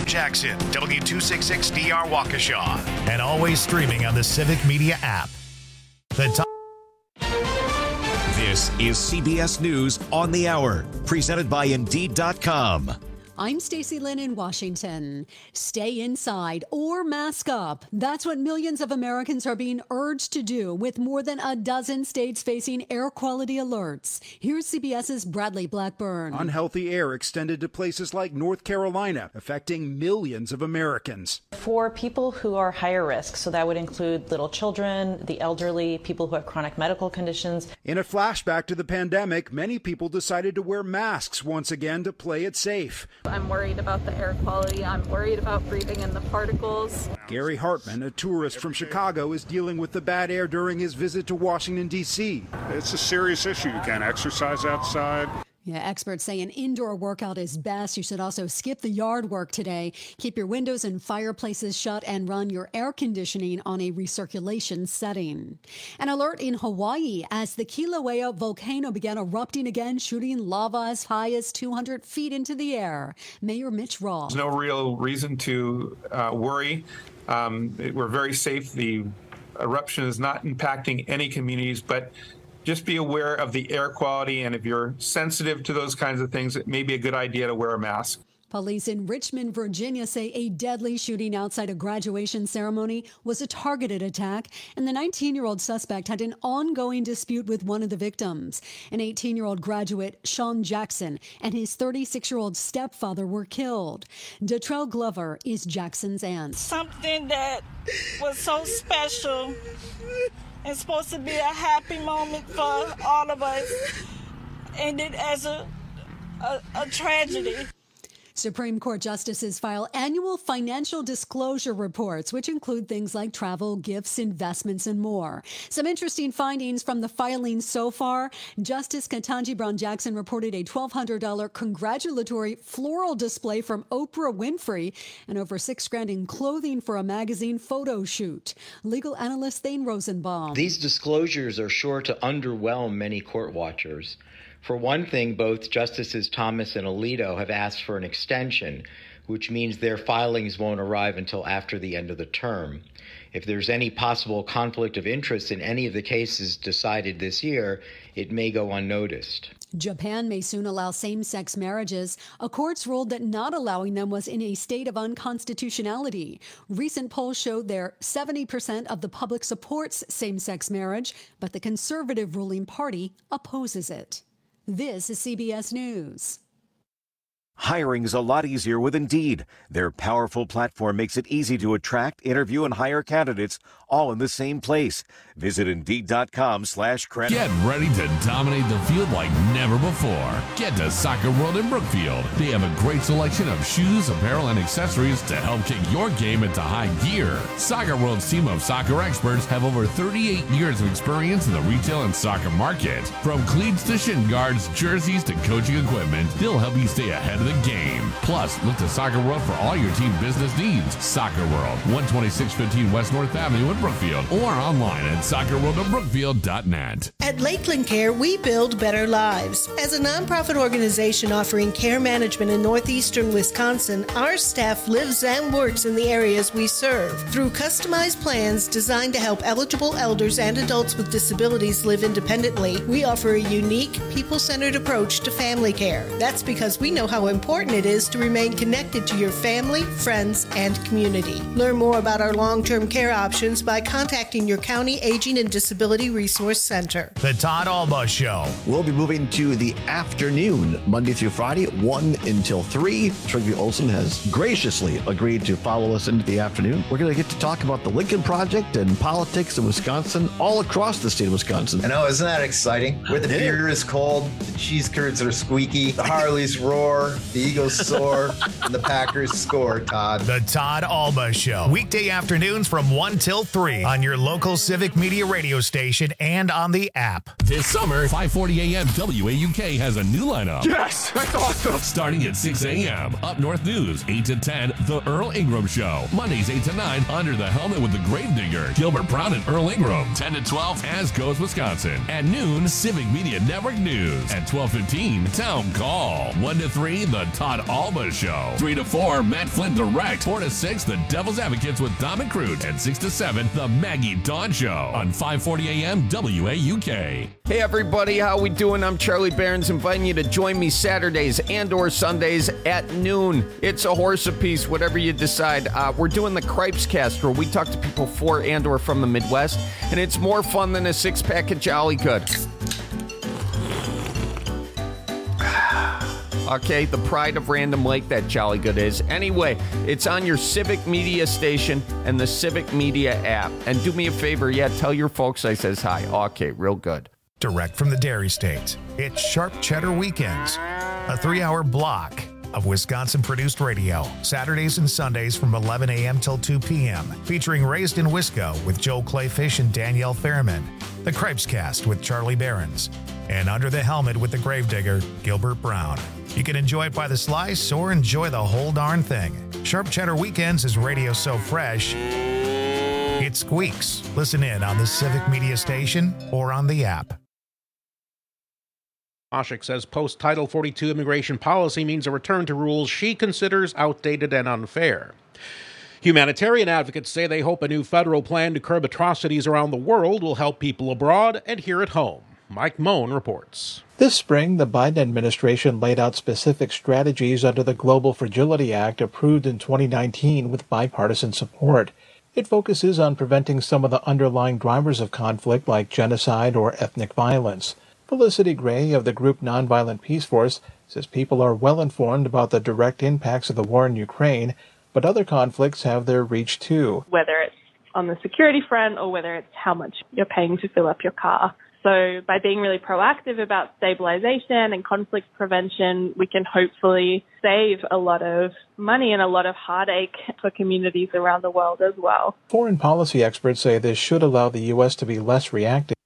Jackson, W266DR Waukesha, and always streaming on the Civic Media app. This is CBS News on the Hour, presented by Indeed.com. I'm Stacey Lynn in Washington. Stay inside or mask up. That's what millions of Americans are being urged to do, with more than a dozen states facing air quality alerts. Here's CBS's Bradley Blackburn. Unhealthy air extended to places like North Carolina, affecting millions of Americans. For people who are higher risk, so that would include little children, the elderly, people who have chronic medical conditions. In a flashback to the pandemic, many people decided to wear masks once again to play it safe. I'm worried about the air quality. I'm worried about breathing in the particles. Gary Hartman, a tourist from Chicago, is dealing with the bad air during his visit to Washington, D.C. It's a serious issue. You can't exercise outside. Yeah, experts say an indoor workout is best. You should also skip the yard work today. Keep your windows and fireplaces shut and run your air conditioning on a recirculation setting. An alert in Hawaii as the Kilauea volcano began erupting again, shooting lava as high as 200 feet into the air. Mayor Mitch Roth. There's no real reason to worry. We're very safe. The eruption is not impacting any communities, but just be aware of the air quality, and if you're sensitive to those kinds of things, it may be a good idea to wear a mask. Police in Richmond, Virginia say a deadly shooting outside a graduation ceremony was a targeted attack, and the 19-year-old suspect had an ongoing dispute with one of the victims. An 18-year-old graduate, Sean Jackson, and his 36-year-old stepfather were killed. Detrell Glover is Jackson's aunt. Something that was so special. It's supposed to be a happy moment for all of us, ended as a tragedy. Supreme Court justices file annual financial disclosure reports, which include things like travel, gifts, investments, and more. Some interesting findings from the filing so far. Justice Ketanji Brown Jackson reported a $1,200 congratulatory floral display from Oprah Winfrey and over $6,000 in clothing for a magazine photo shoot. Legal analyst Thane Rosenbaum. These disclosures are sure to underwhelm many court watchers. For one thing, both Justices Thomas and Alito have asked for an extension, which means their filings won't arrive until after the end of the term. If there's any possible conflict of interest in any of the cases decided this year, it may go unnoticed. Japan may soon allow same-sex marriages. A court's ruled that not allowing them was in a state of unconstitutionality. Recent polls showed there 70% of the public supports same-sex marriage, but the conservative ruling party opposes it. This is CBS News. Hiring is a lot easier with Indeed. Their powerful platform makes it easy to attract, interview, and hire candidates all in the same place. Visit Indeed.com/credit. Get ready to dominate the field like never before. Get to Soccer World in Brookfield. They have a great selection of shoes, apparel, and accessories to help kick your game into high gear. Soccer World's team of soccer experts have over 38 years of experience in the retail and soccer market. From cleats to shin guards, jerseys to coaching equipment, they'll help you stay ahead of the game. Plus, look to Soccer World for all your team business needs. Soccer World, 12615 West North Avenue in Brookfield, or online at soccerworldofbrookfield.net. At Lakeland Care, we build better lives. As a nonprofit organization offering care management in northeastern Wisconsin, our staff lives and works in the areas we serve. Through customized plans designed to help eligible elders and adults with disabilities live independently, we offer a unique, people-centered approach to family care. That's because we know how important it is to remain connected to your family, friends, and community. Learn more about our long-term care options by contacting your county Aging and Disability Resource Center. The Todd Alba Show. We'll be moving to the afternoon, Monday through Friday, 1 until 3. Trygve Olsen has graciously agreed to follow us into the afternoon. We're going to get to talk about the Lincoln Project and politics in Wisconsin, all across the state of Wisconsin. I know, isn't that exciting? Where the beer is cold, the cheese curds are squeaky, the Harleys roar, the Eagles soar, and the Packers score, Todd. The Todd Alba Show. Weekday afternoons from 1 till 3 on your local Civic Media radio station and on the app. This summer, 5:40 a.m. WAUK has a new lineup. Yes, that's awesome. Starting at 6 a.m. Up North News, 8 to 10, The Earl Ingram Show. Mondays, 8 to 9, Under the Helmet with the Gravedigger, Gilbert Brown and Earl Ingram. 10 to 12, As Goes Wisconsin. At noon, Civic Media Network News. At 12:15, Town Call. 1 to 3, The The Todd Alba Show. 3 to 4, Matt Flynn Direct. 4 to 6, The Devil's Advocates with Dom and Crute. And 6 to 7, The Maggie Dawn Show on 540 AM WAUK. Hey everybody, how we doing? I'm Charlie Behrens, inviting you to join me Saturdays and or Sundays at noon. It's a horse apiece, whatever you decide. We're doing the Cripes Cast, where we talk to people for and or from the Midwest, and it's more fun than a six-pack of Jolly Good. Okay, the pride of Random Lake, that Jolly Good is. Anyway, it's on your Civic Media station and the Civic Media app. And do me a favor, tell your folks I says hi. Okay, real good. Direct from the Dairy State, it's Sharp Cheddar Weekends, a 3-hour block of Wisconsin-produced radio, Saturdays and Sundays from 11 a.m. till 2 p.m., featuring Raised in Wisco with Joe Clayfish and Danielle Fairman, the Cripes Cast with Charlie Behrens, and Under the Helmet with the Gravedigger, Gilbert Brown. You can enjoy it by the slice or enjoy the whole darn thing. Sharp Cheddar Weekends is radio so fresh, it squeaks. Listen in on the Civic Media station or on the app. Oshik says post-Title 42 immigration policy means a return to rules she considers outdated and unfair. Humanitarian advocates say they hope a new federal plan to curb atrocities around the world will help people abroad and here at home. Mike Moen reports. This spring, the Biden administration laid out specific strategies under the Global Fragility Act approved in 2019 with bipartisan support. It focuses on preventing some of the underlying drivers of conflict like genocide or ethnic violence. Felicity Gray of the group Nonviolent Peace Force says people are well informed about the direct impacts of the war in Ukraine, but other conflicts have their reach too. Whether it's on the security front or whether it's how much you're paying to fill up your car. So by being really proactive about stabilization and conflict prevention, we can hopefully save a lot of money and a lot of heartache for communities around the world as well. Foreign policy experts say this should allow the U.S. to be less reactive.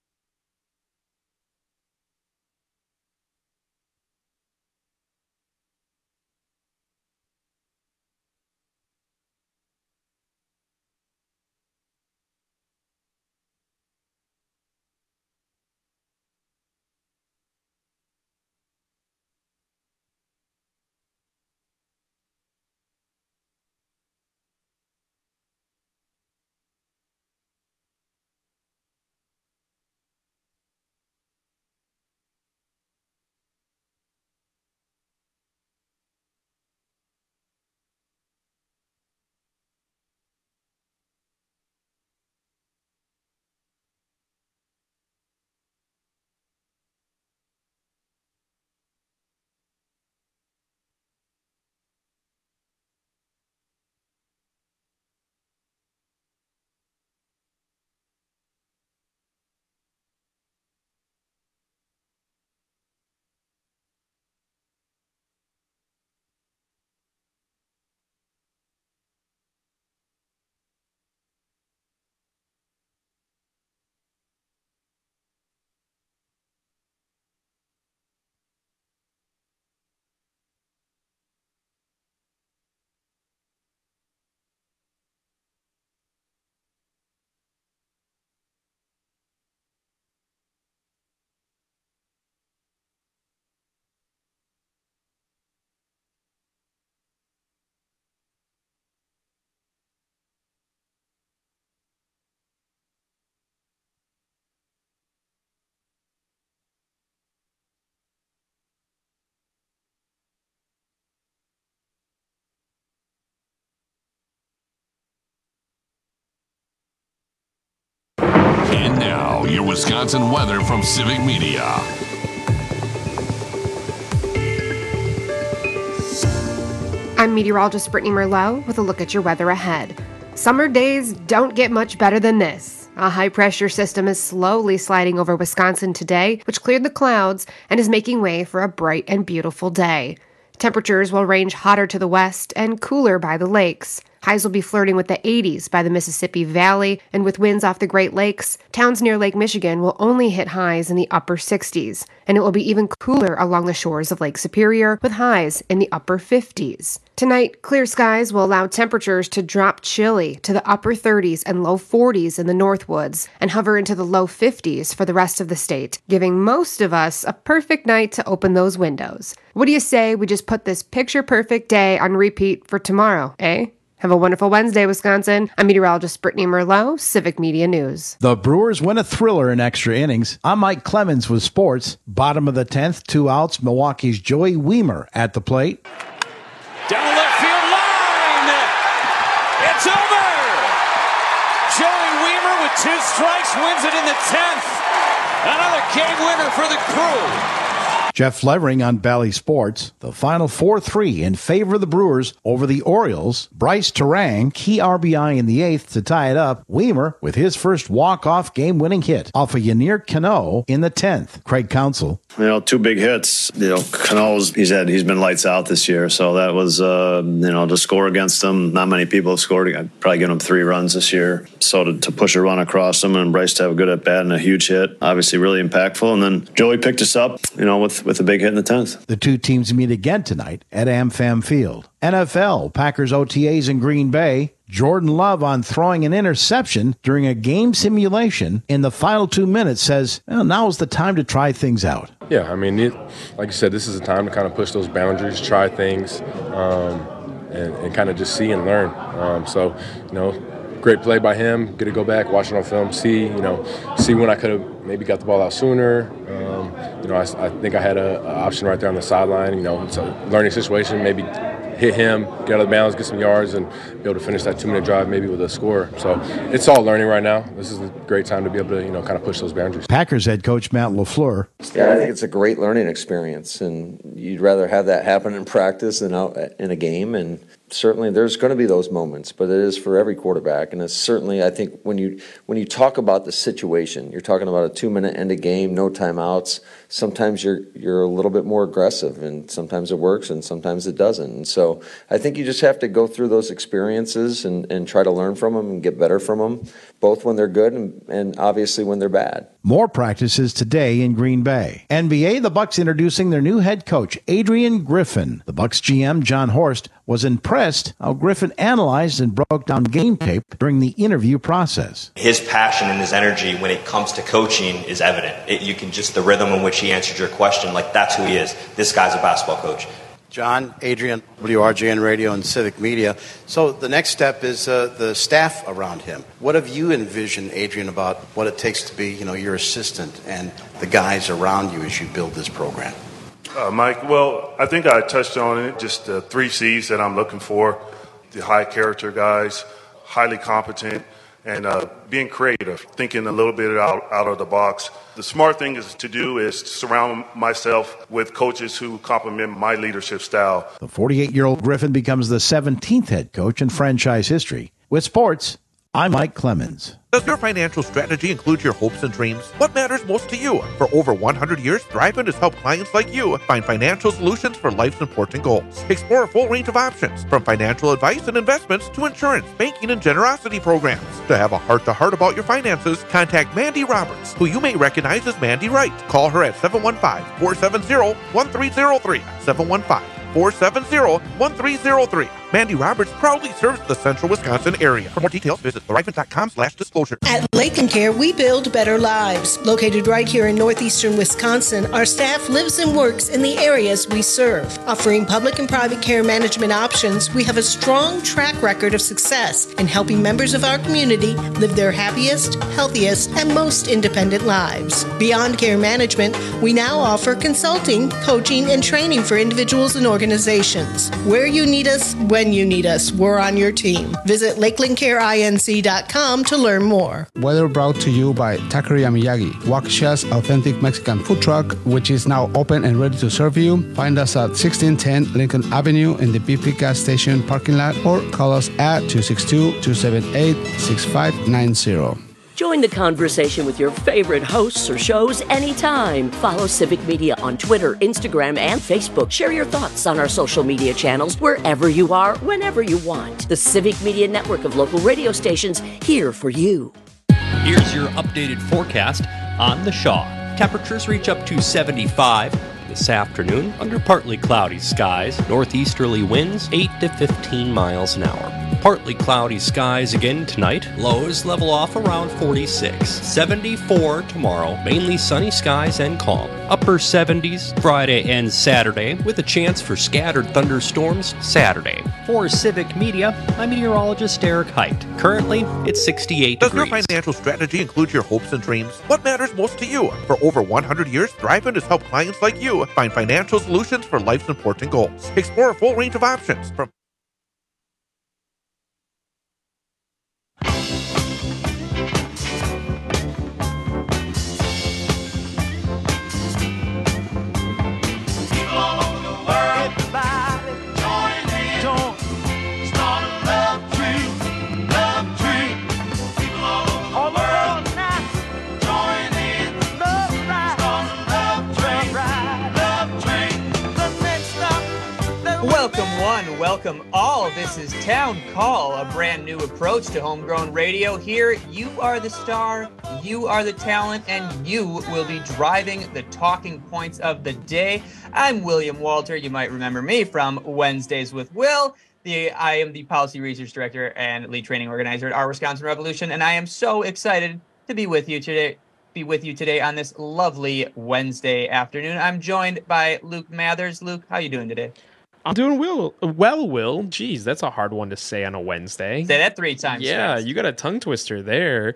And now, your Wisconsin weather from Civic Media. I'm meteorologist Brittany Merlot with a look at your weather ahead. Summer days don't get much better than this. A high-pressure system is slowly sliding over Wisconsin today, which cleared the clouds and is making way for a bright and beautiful day. Temperatures will range hotter to the west and cooler by the lakes. Highs will be flirting with the 80s by the Mississippi Valley, and with winds off the Great Lakes, towns near Lake Michigan will only hit highs in the upper 60s, and it will be even cooler along the shores of Lake Superior with highs in the upper 50s. Tonight, clear skies will allow temperatures to drop chilly to the upper 30s and low 40s in the Northwoods and hover into the low 50s for the rest of the state, giving most of us a perfect night to open those windows. What do you say we just put this picture-perfect day on repeat for tomorrow, eh? Have a wonderful Wednesday, Wisconsin. I'm meteorologist Brittany Merlot, Civic Media News. The Brewers win a thriller in extra innings. I'm Mike Clemens with sports. Bottom of the 10th, 2 outs. Milwaukee's Joey Wiemer at the plate. Down the left field line. It's over. Joey Wiemer with 2 strikes wins it in the 10th. Another game winner for the Crew. Jeff Levering on Bally Sports. The final 4-3 in favor of the Brewers over the Orioles. Bryce Terang, key RBI in the 8th to tie it up. Wiemer with his first walk-off game-winning hit off of Yennier Cano in the 10th. Craig Counsell. 2 big hits. Cano's he's been lights out this year, so that was to score against him. Not many people have scored. I'd probably given him 3 runs this year. So to push a run across him and Bryce to have a good at bat and a huge hit, obviously really impactful. And then Joey picked us up, with a big hit in the 10th. The 2 teams meet again tonight at AmFam Field. NFL, Packers OTAs in Green Bay. Jordan Love on throwing an interception during a game simulation in the final 2 minutes says, now is the time to try things out. Yeah, like you said, this is a time to kind of push those boundaries, try things, and kind of just see and learn. Great play by him. Get to go back, watch it on film, see when I could have maybe got the ball out sooner. I think I had an option right there on the sideline. It's a learning situation. Maybe hit him, get out of bounds, get some yards, and be able to finish that 2-minute drive maybe with a score. So it's all learning right now. This is a great time to be able to kind of push those boundaries. Packers head coach Matt LaFleur. Yeah, I think it's a great learning experience, and you'd rather have that happen in practice than out in a game. And certainly there's going to be those moments, but it is for every quarterback. And it's certainly, I think, when you talk about the situation, you're talking about a 2-minute end of game, no timeouts. Sometimes you're a little bit more aggressive, and sometimes it works, and sometimes it doesn't. And so I think you just have to go through those experiences and try to learn from them and get better from them, both when they're good and obviously when they're bad. More practices today in Green Bay. NBA, the Bucks introducing their new head coach, Adrian Griffin. The Bucks GM, John Horst, was impressed how Griffin analyzed and broke down game tape during the interview process. His passion and his energy when it comes to coaching is evident. You can just, the rhythm in which he answered your question, that's who he is. This guy's a basketball coach. John, Adrian, WRJN Radio and Civic Media. So the next step is the staff around him. What have you envisioned, Adrian, about what it takes to be, your assistant and the guys around you as you build this program? Mike, well, I think I touched on it, just the 3 C's that I'm looking for. The high character guys, highly competent, and being creative, thinking a little bit out of the box. The smart thing is to surround myself with coaches who complement my leadership style. The 48-year-old Griffin becomes the 17th head coach in franchise history. With sports, I'm Mike Clemens. Does your financial strategy include your hopes and dreams? What matters most to you? For over 100 years, Thrivent has helped clients like you find financial solutions for life's important goals. Explore a full range of options, from financial advice and investments to insurance, banking, and generosity programs. To have a heart-to-heart about your finances, contact Mandy Roberts, who you may recognize as Mandy Wright. Call her at 715-470-1303. 715-470-1303. Mandy Roberts proudly serves the central Wisconsin area. For more details, visit thrivent.com/disclosure. At Lakeland Care, we build better lives. Located right here in northeastern Wisconsin, our staff lives and works in the areas we serve. Offering public and private care management options, we have a strong track record of success in helping members of our community live their happiest, healthiest, and most independent lives. Beyond care management, we now offer consulting, coaching, and training for individuals and organizations. Where you need us, when you need us, we're on your team. Visit LakelandCareINC.com to learn more. Weather brought to you by Taqueria Miyagi, Waukesha's authentic Mexican food truck, which is now open and ready to serve you. Find us at 1610 Lincoln Avenue in the BP gas station parking lot, or call us at 262-278-6590. Join the conversation with your favorite hosts or shows anytime. Follow Civic Media on Twitter, Instagram, and Facebook. Share your thoughts on our social media channels wherever you are, whenever you want. The Civic Media network of local radio stations here for you. Here's your updated forecast on the Shaw. Temperatures reach up to 75 this afternoon under partly cloudy skies. Northeasterly winds 8 to 15 miles an hour. Partly cloudy skies again tonight. Lows level off around 46. 74 tomorrow. Mainly sunny skies and calm. Upper 70s Friday and Saturday with a chance for scattered thunderstorms Saturday. For Civic Media, I'm meteorologist Eric Height. Currently, it's 68 Does degrees. your financial strategy include your hopes and dreams? What matters most to you? For over 100 years, Thrivein has helped clients like you find financial solutions for life's important goals. Explore a full range of options from Welcome all. This is Town Call, a brand new approach to homegrown radio. Here, you are the star, you are the talent, and you will be driving the talking points of the day. I'm William Walter. You might remember me from Wednesdays with Will. I am the Policy Research Director and Lead Training Organizer at Our Wisconsin Revolution, and I am so excited to be with you today on this lovely Wednesday afternoon. I'm joined by Luke Mathers. Luke, how are you doing today? I'm doing well, Will. Geez, that's a hard one to say on a Wednesday. Say that 3 times. Yeah, fast. You got a tongue twister there.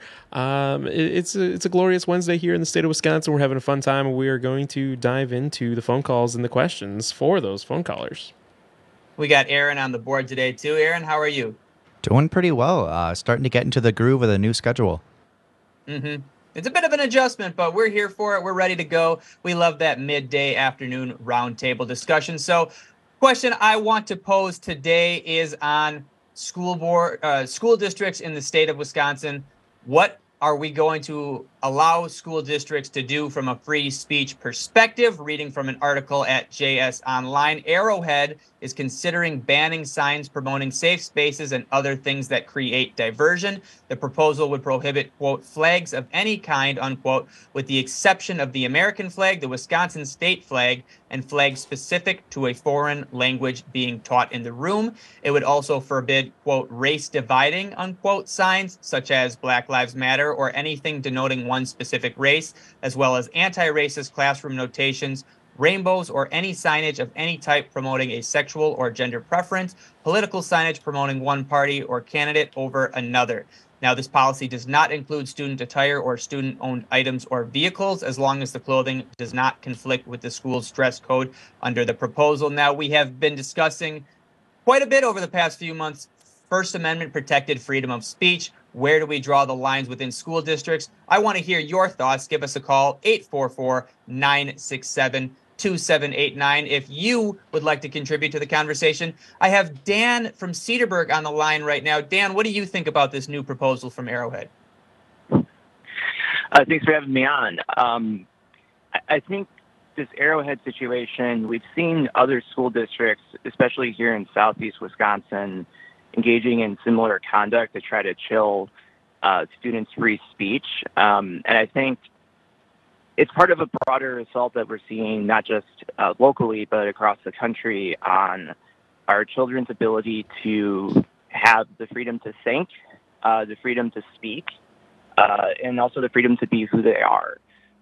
It's a glorious Wednesday here in the state of Wisconsin. We're having a fun time, and we are going to dive into the phone calls and the questions for those phone callers. We got Aaron on the board today, too. Aaron, how are you? Doing pretty well. Starting to get into the groove of the new schedule. Mm-hmm. It's a bit of an adjustment, but we're here for it. We're ready to go. We love that midday afternoon roundtable discussion. So, question I want to pose today is on school districts in the state of Wisconsin. What are we going to allow school districts to do from a free speech perspective? Reading from an article at JS Online, Arrowhead is considering banning signs promoting safe spaces and other things that create diversion. The proposal would prohibit, quote, flags of any kind, unquote, with the exception of the American flag, the Wisconsin state flag, and flags specific to a foreign language being taught in the room. It would also forbid, quote, race dividing, unquote, signs such as Black Lives Matter or anything denoting one specific race, as well as anti-racist classroom notations, rainbows, or any signage of any type promoting a sexual or gender preference, political signage promoting one party or candidate over another. Now, this policy does not include student attire or student-owned items or vehicles, as long as the clothing does not conflict with the school's dress code under the proposal. Now, we have been discussing quite a bit over the past few months First Amendment protected freedom of speech. Where do we draw the lines within school districts? I want to hear your thoughts. Give us a call, 844-967-2789, if you would like to contribute to the conversation. I have Dan from Cedarburg on the line right now. Dan, what do you think about this new proposal from Arrowhead? Thanks for having me on. I think this Arrowhead situation, we've seen other school districts, especially here in southeast Wisconsin, engaging in similar conduct to try to chill students' free speech. And I think it's part of a broader assault that we're seeing, not just locally, but across the country, on our children's ability to have the freedom to think, the freedom to speak, and also the freedom to be who they are.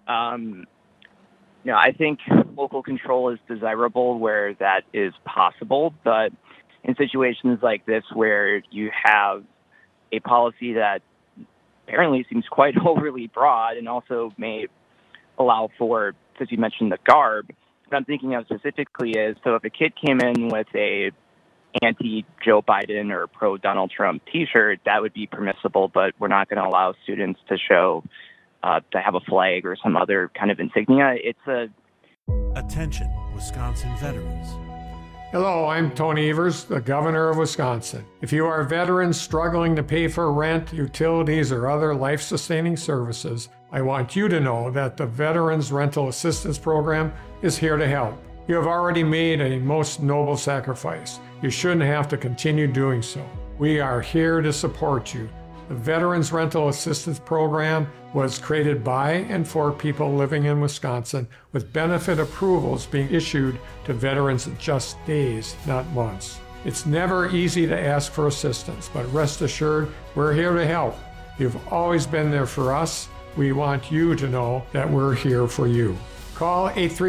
I think local control is desirable where that is possible, but in situations like this where you have a policy that apparently seems quite overly broad and also may allow for, as you mentioned, the garb, what I'm thinking of specifically is, so if a kid came in with a anti-Joe Biden or pro-Donald Trump t-shirt, that would be permissible, but we're not going to allow students to show, to have a flag or some other kind of insignia. Attention, Wisconsin veterans. Hello, I'm Tony Evers, the Governor of Wisconsin. If you are veterans struggling to pay for rent, utilities, or other life-sustaining services, I want you to know that the Veterans Rental Assistance Program is here to help. You have already made a most noble sacrifice. You shouldn't have to continue doing so. We are here to support you. The Veterans Rental Assistance Program was created by and for people living in Wisconsin, with benefit approvals being issued to veterans in just days, not months. It's never easy to ask for assistance, but rest assured, we're here to help. You've always been there for us. We want you to know that we're here for you. Call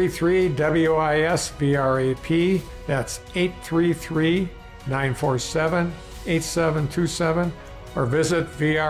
833-WIS-VRAP. That's 833-947-8727. or visit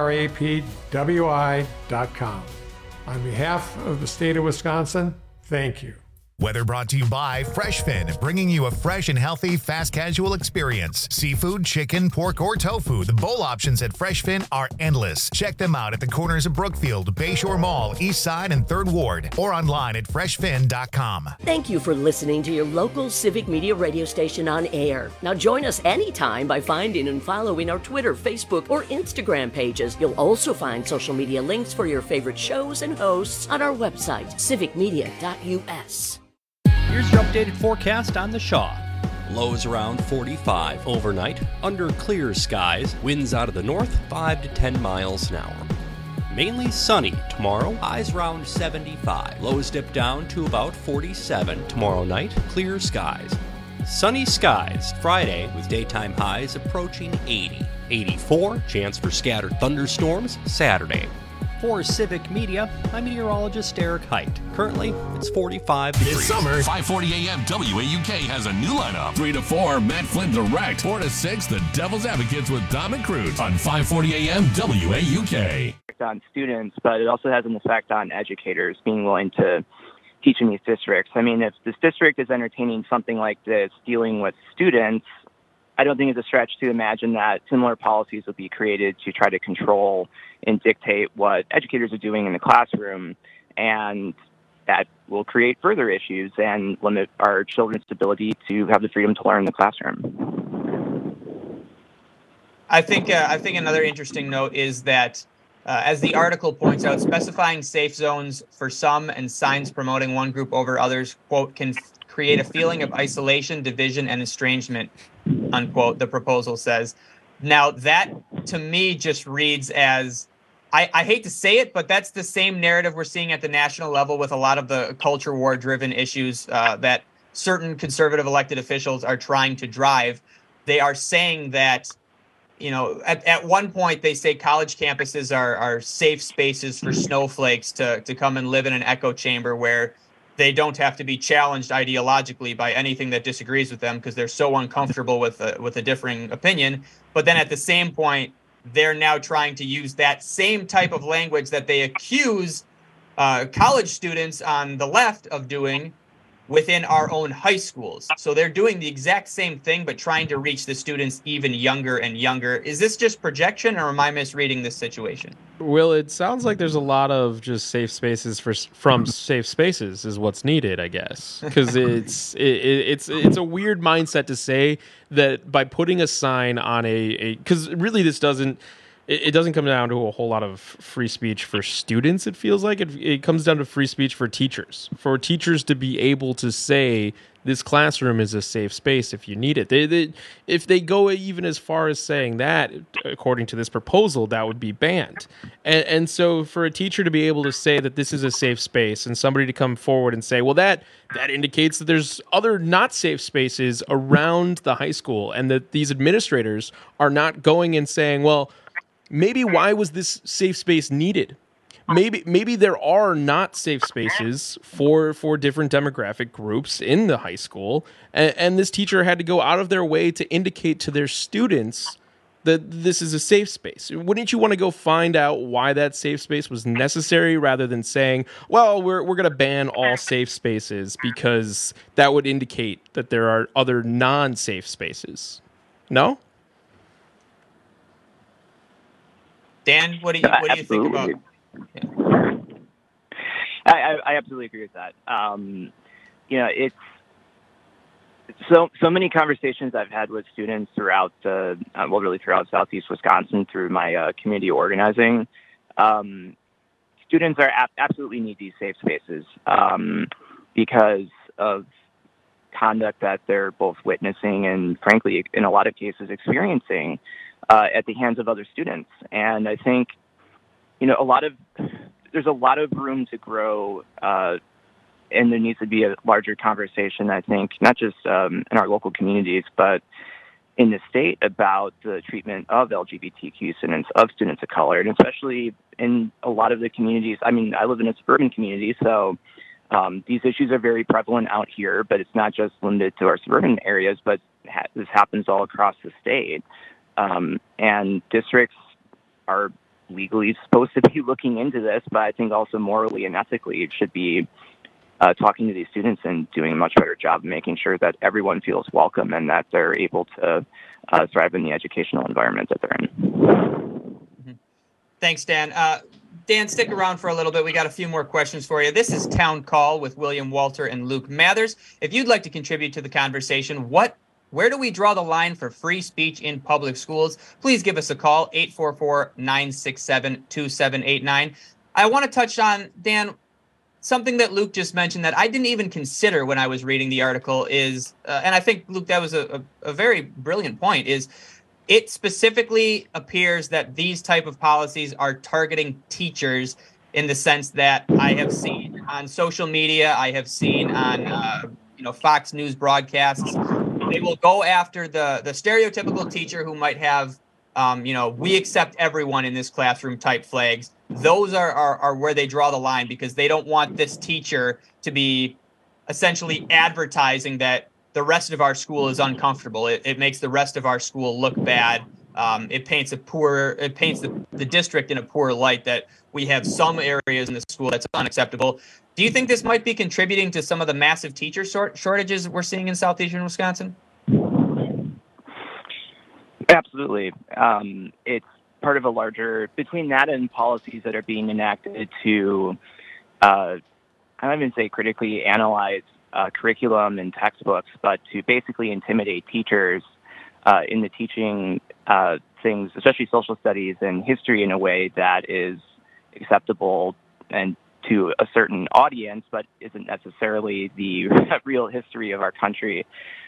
vrapwi.com. On behalf of the state of Wisconsin, thank you. Weather brought to you by FreshFin, bringing you a fresh and healthy fast casual experience. Seafood, chicken, pork, or tofu. The bowl options at FreshFin are endless. Check them out at the corners of Brookfield, Bayshore Mall, East Side, and 3rd Ward, or online at freshfin.com. Thank you for listening to your local Civic Media radio station on air. Now join us anytime by finding and following our Twitter, Facebook, or Instagram pages. You'll also find social media links for your favorite shows and hosts on our website, civicmedia.us. Here's your updated forecast on the Shaw. Lows around 45 overnight, under clear skies, winds out of the north 5 to 10 miles an hour. Mainly sunny tomorrow, highs around 75. Lows dip down to about 47 tomorrow night, clear skies. Sunny skies Friday with daytime highs approaching 80. 84, chance for scattered thunderstorms Saturday. For Civic Media, I'm meteorologist Eric Height. Currently, it's 45 degrees. This summer, 540 AM WAUK has a new lineup. 3 to 4, Matt Flynn Direct. 4 to 6, The Devil's Advocates with Dominic Cruz on 540 AM WAUK. On students, but it also has an effect on educators being willing to teach in these districts. I mean, if this district is entertaining something like this, dealing with students, I don't think it's a stretch to imagine that similar policies will be created to try to control and dictate what educators are doing in the classroom, and that will create further issues and limit our children's ability to have the freedom to learn in the classroom. I think another interesting note is that, as the article points out, specifying safe zones for some and signs promoting one group over others, quote, can create a feeling of isolation, division, and estrangement, unquote, the proposal says. Now, that to me just reads as, I hate to say it, but that's the same narrative we're seeing at the national level with a lot of the culture war-driven issues that certain conservative elected officials are trying to drive. They are saying that, you know, at one point they say college campuses are safe spaces for snowflakes to come and live in an echo chamber where they don't have to be challenged ideologically by anything that disagrees with them because they're so uncomfortable with a differing opinion. But then at the same point, they're now trying to use that same type of language that they accuse college students on the left of doing within our own high schools. So they're doing the exact same thing, but trying to reach the students even younger and younger. Is this just projection, or am I misreading this situation? Well, it sounds like there's a lot of just safe spaces from safe spaces is what's needed, I guess, because it's a weird mindset to say that by putting a sign on because really this doesn't. It doesn't come down to a whole lot of free speech for students, it feels like. It comes down to free speech for teachers to be able to say this classroom is a safe space if you need it. If they go even as far as saying that, according to this proposal, that would be banned. And so for a teacher to be able to say that this is a safe space and somebody to come forward and say, well, that indicates that there's other not safe spaces around the high school and that these administrators are not going and saying, well, maybe why was this safe space needed? Maybe there are not safe spaces for different demographic groups in the high school, and this teacher had to go out of their way to indicate to their students that this is a safe space. Wouldn't you want to go find out why that safe space was necessary rather than saying, well, we're going to ban all safe spaces because that would indicate that there are other non-safe spaces? No? Dan, what do you think about? Yeah. I absolutely agree with that. You know, So many conversations I've had with students throughout, really throughout Southeast Wisconsin through my community organizing. Students are absolutely need these safe spaces because of conduct that they're both witnessing and, frankly, in a lot of cases, experiencing at the hands of other students. And I think, there's a lot of room to grow. And there needs to be a larger conversation, I think, not just in our local communities, but in the state about the treatment of LGBTQ students, of students of color, and especially in a lot of the communities. I mean, I live in a suburban community, so these issues are very prevalent out here, but it's not just limited to our suburban areas, but this happens all across the state. And districts are legally supposed to be looking into this, but I think also morally and ethically it should be talking to these students and doing a much better job of making sure that everyone feels welcome and that they're able to thrive in the educational environment that they're in. Mm-hmm. Thanks, Dan. Dan, stick around for a little bit. We got a few more questions for you. This is Town Call with William Walter and Luke Mathers. If you'd like to contribute to the conversation, where do we draw the line for free speech in public schools? Please give us a call, 844-967-2789. I want to touch on, Dan, something that Luke just mentioned that I didn't even consider when I was reading the article is, and I think, Luke, that was a very brilliant point, is it specifically appears that these type of policies are targeting teachers in the sense that I have seen on social media, I have seen on Fox News broadcasts. They will go after the stereotypical teacher who might have, we accept everyone in this classroom type flags. Those are where they draw the line because they don't want this teacher to be essentially advertising that the rest of our school is uncomfortable. It makes the rest of our school look bad. It paints the district in a poor light that we have some areas in the school that's unacceptable. Do you think this might be contributing to some of the massive teacher shortages we're seeing in southeastern Wisconsin? Absolutely. It's part of a larger, between that and policies that are being enacted to, I don't even say critically analyze curriculum and textbooks, but to basically intimidate teachers in the teaching things, especially social studies and history, in a way that is acceptable and to a certain audience, but isn't necessarily the real history of our country.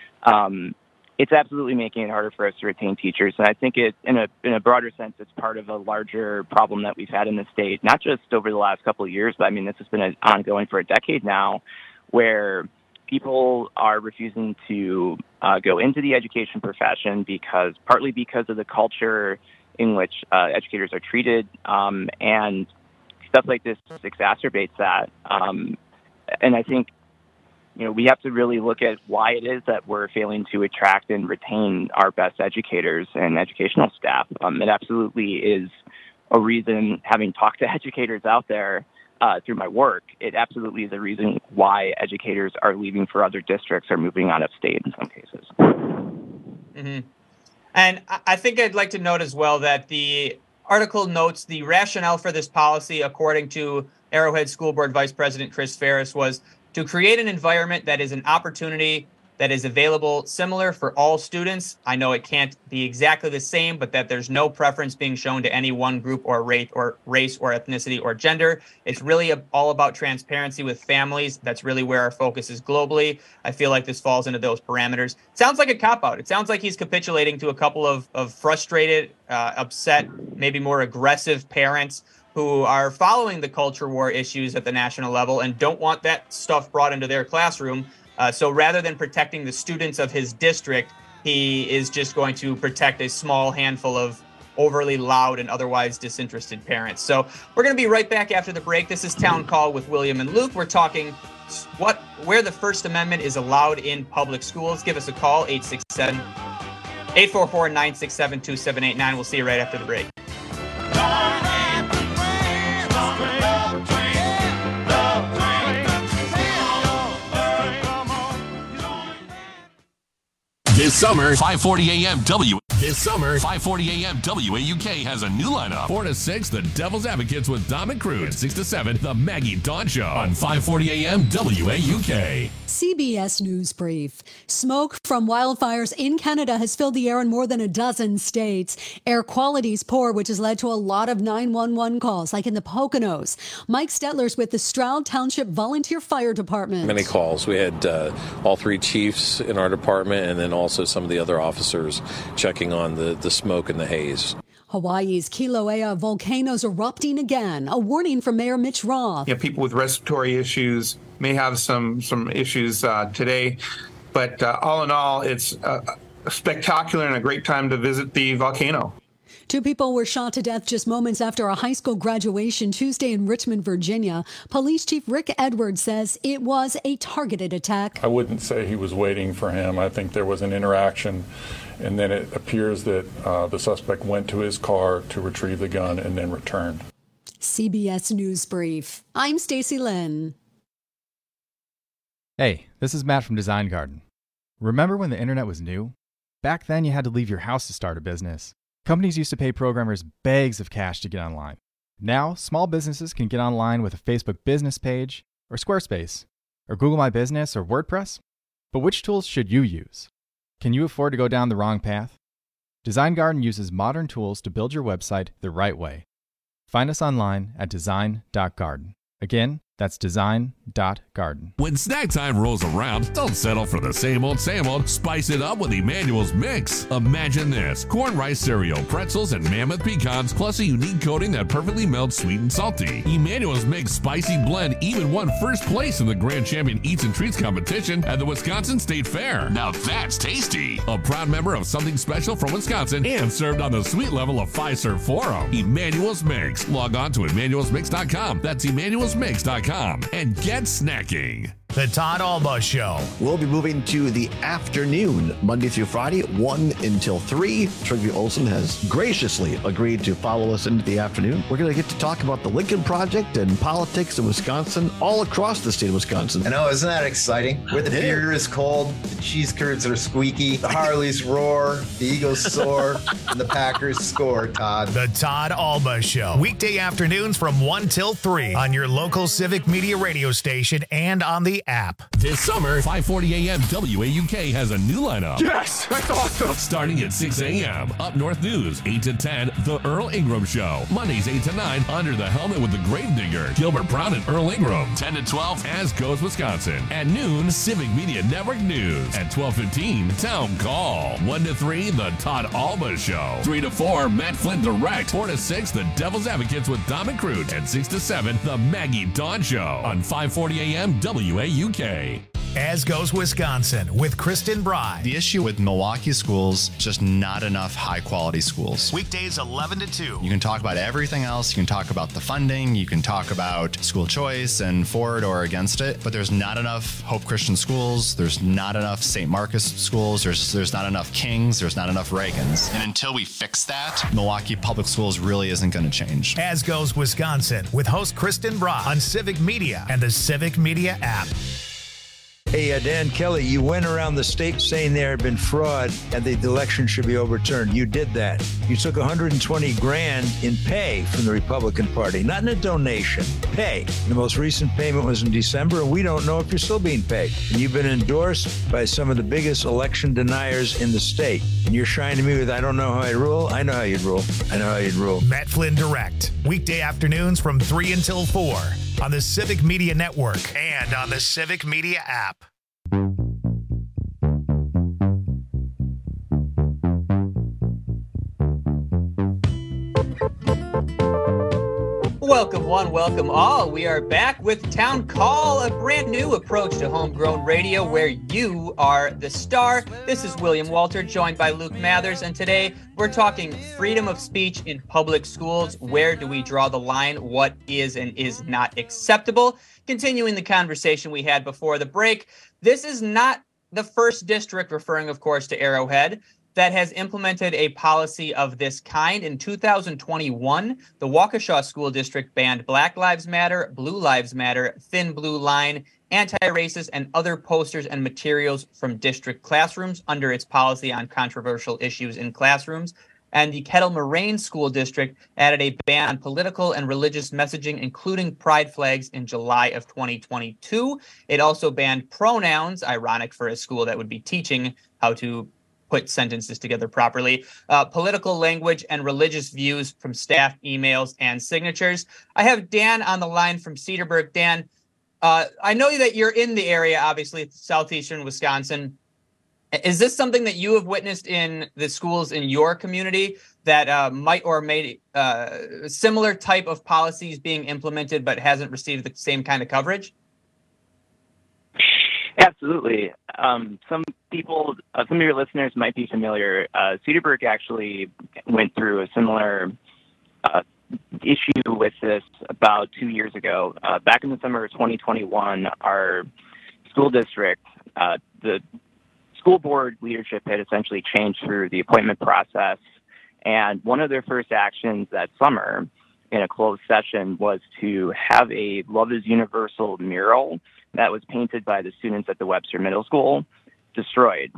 It's absolutely making it harder for us to retain teachers. And I think it, in a broader sense, it's part of a larger problem that we've had in the state, not just over the last couple of years, but I mean, this has been ongoing for a decade now, where people are refusing to go into the education profession partly because of the culture in which educators are treated, and stuff like this just exacerbates that. And I think, we have to really look at why it is that we're failing to attract and retain our best educators and educational staff. It absolutely is a reason, having talked to educators out there through my work, it absolutely is a reason why educators are leaving for other districts or moving out of state in some cases. Mm-hmm. And I think I'd like to note as well that the article notes the rationale for this policy, according to Arrowhead School Board Vice President Chris Ferris, was to create an environment that is an opportunity that is available similar for all students. I know it can't be exactly the same, but that there's no preference being shown to any one group or race or ethnicity or gender. It's really all about transparency with families. That's really where our focus is globally. I feel like this falls into those parameters. Sounds like a cop-out. It sounds like he's capitulating to a couple of frustrated, upset, maybe more aggressive parents who are following the culture war issues at the national level and don't want that stuff brought into their classroom. So rather than protecting the students of his district, he is just going to protect a small handful of overly loud and otherwise disinterested parents. So we're going to be right back after the break. This is Town Call with William and Luke. We're talking where the First Amendment is allowed in public schools. Give us a call, 844-967-2789. We'll see you right after the break. This summer, 540 AM This summer, 5:40 a.m. WAUK has a new lineup. 4 to 6, the Devil's Advocates with Dom and Crude. 6 to 7, the Maggie Dawn Show on 5:40 a.m. WAUK. CBS News Brief. Smoke from wildfires in Canada has filled the air in more than a dozen states. Air quality is poor, which has led to a lot of 911 calls, like in the Poconos. Mike Stetler's with the Stroud Township Volunteer Fire Department. Many calls. We had all three chiefs in our department and then also some of the other officers checking on the smoke and the haze. Hawaii's Kilauea volcanoes erupting again. A warning from Mayor Mitch Roth. People with respiratory issues may have some issues today, but all in all, it's spectacular and a great time to visit the volcano. 2 people were shot to death just moments after a high school graduation Tuesday in Richmond, Virginia. Police Chief Rick Edwards says it was a targeted attack. I wouldn't say he was waiting for him. I think there was an interaction, and then it appears that the suspect went to his car to retrieve the gun and then returned. CBS News Brief. I'm Stacey Lynn. Hey, this is Matt from Design Garden. Remember when the internet was new? Back then you had to leave your house to start a business. Companies used to pay programmers bags of cash to get online. Now, small businesses can get online with a Facebook business page, or Squarespace, or Google My Business, or WordPress. But which tools should you use? Can you afford to go down the wrong path? Design Garden uses modern tools to build your website the right way. Find us online at design.garden. Again, that's design.garden. When snack time rolls around, don't settle for the same old, Spice it up with Emmanuel's Mix. Imagine this: corn rice cereal, pretzels, and mammoth pecans, plus a unique coating that perfectly melts sweet and salty. Emmanuel's Mix Spicy Blend even won first place in the Grand Champion Eats and Treats competition at the Wisconsin State Fair. Now that's tasty. A proud member of Something Special from Wisconsin and served on the sweet level of Fiserv Forum. Emmanuel's Mix. Log on to emmanuelsmix.com. That's emmanuelsmix.com. And get snacking. The Todd Alba Show. We'll be moving to the afternoon, Monday through Friday, 1 until 3. Trygve Olsen has graciously agreed to follow us into the afternoon. We're going to get to talk about the Lincoln Project and politics in Wisconsin, all across the state of Wisconsin. I know, isn't that exciting? Where the beer is cold, the cheese curds are squeaky, the Harleys roar, the Eagles soar, and the Packers score, Todd. The Todd Alba Show. Weekday afternoons from 1 till 3 on your local Civic Media radio station and on the app. This summer, 5:40 a.m. WAUK has a new lineup. Yes, that's awesome. Starting at 6 a.m. Up North News, 8 to 10, The Earl Ingram Show. Mondays, 8 to 9, Under the Helmet with the Gravedigger, Gilbert Brown and Earl Ingram. 10 to 12, As Goes Wisconsin. At noon, Civic Media Network News. At 12:15, Town Call. 1 to 3, The Todd Alba Show. 3 to 4, Matt Flynn Direct. 4 to 6, The Devil's Advocates with Dom and Crude. And 6 to 7, The Maggie Dawn Show on 5:40 a.m. WAUK. As Goes Wisconsin with Kristen Bry. The issue with Milwaukee schools, just not enough high-quality schools. Weekdays 11 to 2. You can talk about everything else. You can talk about the funding. You can talk about school choice and for it or against it. But there's not enough Hope Christian schools. There's not enough St. Marcus schools. There's not enough Kings. There's not enough Reagans. And until we fix that, Milwaukee Public Schools really isn't going to change. As Goes Wisconsin with host Kristen Bry on Civic Media and the Civic Media app. Hey, Dan Kelly, you went around the state saying there had been fraud and the election should be overturned. You did that. You took $120,000 in pay from the Republican Party, not in a donation, pay. The most recent payment was in December, and we don't know if you're still being paid. And you've been endorsed by some of the biggest election deniers in the state. And you're shining me with, I don't know how I'd rule. I know how you'd rule. I know how you'd rule. Matt Flynn Direct. Weekday afternoons from 3 until 4 on the Civic Media Network and on the Civic Media app. Welcome one, welcome all. We are back with Town Call, a brand new approach to homegrown radio where you are the star. This is William Walter, joined by Luke Mathers, and today we're talking freedom of speech in public schools. Where do we draw the line? What is and is not acceptable? Continuing the conversation we had before the break, this is not the first district, referring, of course, to Arrowhead, that has implemented a policy of this kind. In 2021, the Waukesha School District banned Black Lives Matter, Blue Lives Matter, Thin Blue Line, anti-racist, and other posters and materials from district classrooms under its policy on controversial issues in classrooms. And the Kettle Moraine School District added a ban on political and religious messaging, including pride flags, in July of 2022. It also banned pronouns, ironic for a school that would be teaching how to put sentences together properly, political language and religious views from staff emails and signatures. I have Dan on the line from Cedarburg. Dan, I know that you're in the area, obviously, southeastern Wisconsin. Is this something that you have witnessed in the schools in your community that might or may similar type of policies being implemented but hasn't received the same kind of coverage? Absolutely. Some people, some of your listeners might be familiar. Cedarburg actually went through a similar issue with this about 2 years ago. Back in the summer of 2021, our school district, the school board leadership had essentially changed through the appointment process. And one of their first actions that summer in a closed session was to have a Love is Universal mural that was painted by the students at the Webster Middle School destroyed.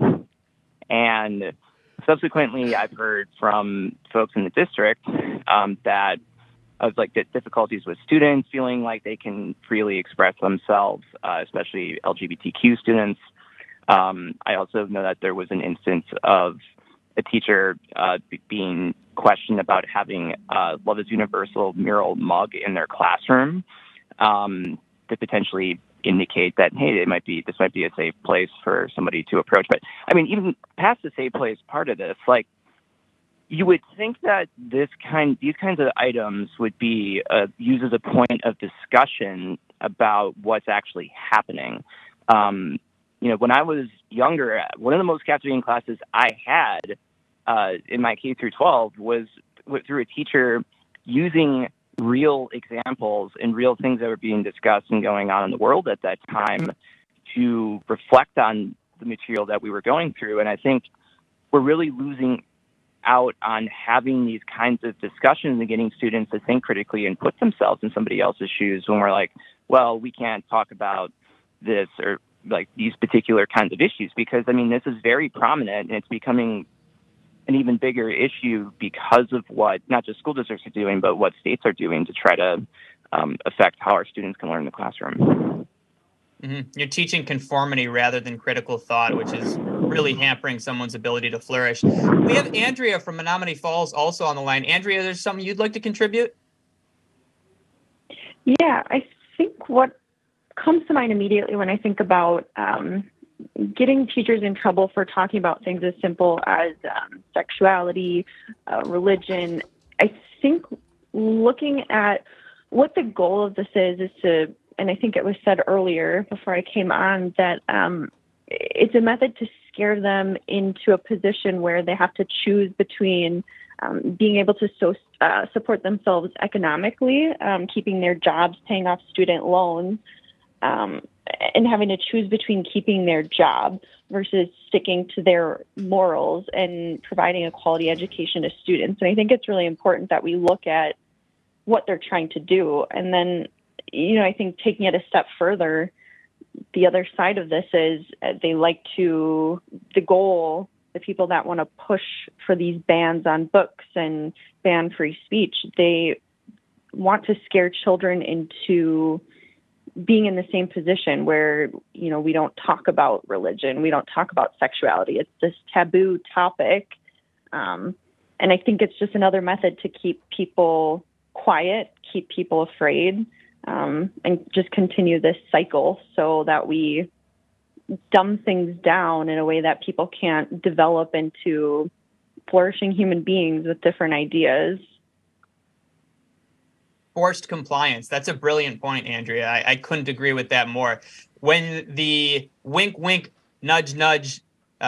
And subsequently, I've heard from folks in the district that of like the difficulties with students feeling like they can freely express themselves, especially LGBTQ students. I also know that there was an instance of a teacher being questioned about having a Love is Universal mural mug in their classroom to potentially indicate that, hey, this might be a safe place for somebody to approach. But I mean, even past the safe place part of this, like, you would think that these kinds of items would be used as a point of discussion about what's actually happening. When I was younger, one of the most captivating classes I had in my K through 12 was through a teacher using real examples and real things that were being discussed and going on in the world at that time to reflect on the material that we were going through. And I think we're really losing out on having these kinds of discussions and getting students to think critically and put themselves in somebody else's shoes when we're like, well, we can't talk about this or like these particular kinds of issues, because I mean, this is very prominent and it's becoming an even bigger issue because of what not just school districts are doing, but what states are doing to try to affect how our students can learn in the classroom. Mm-hmm. You're teaching conformity rather than critical thought, which is really hampering someone's ability to flourish. We have Andrea from Menomonee Falls also on the line. Andrea, there's something you'd like to contribute? Yeah, I think what comes to mind immediately when I think about getting teachers in trouble for talking about things as simple as sexuality, religion, I think looking at what the goal of this is to, and I think it was said earlier before I came on, that it's a method to scare them into a position where they have to choose between being able to support themselves economically, keeping their jobs, paying off student loans, and having to choose between keeping their job versus sticking to their morals and providing a quality education to students. And I think it's really important that we look at what they're trying to do. And then, I think taking it a step further, the other side of this is the goal, the people that want to push for these bans on books and ban free speech, they want to scare children into being in the same position where, we don't talk about religion, we don't talk about sexuality. It's this taboo topic. And I think it's just another method to keep people quiet, keep people afraid, and just continue this cycle so that we dumb things down in a way that people can't develop into flourishing human beings with different ideas. Forced compliance. That's a brilliant point, Andrea. I couldn't agree with that more. When the wink, wink, nudge, nudge,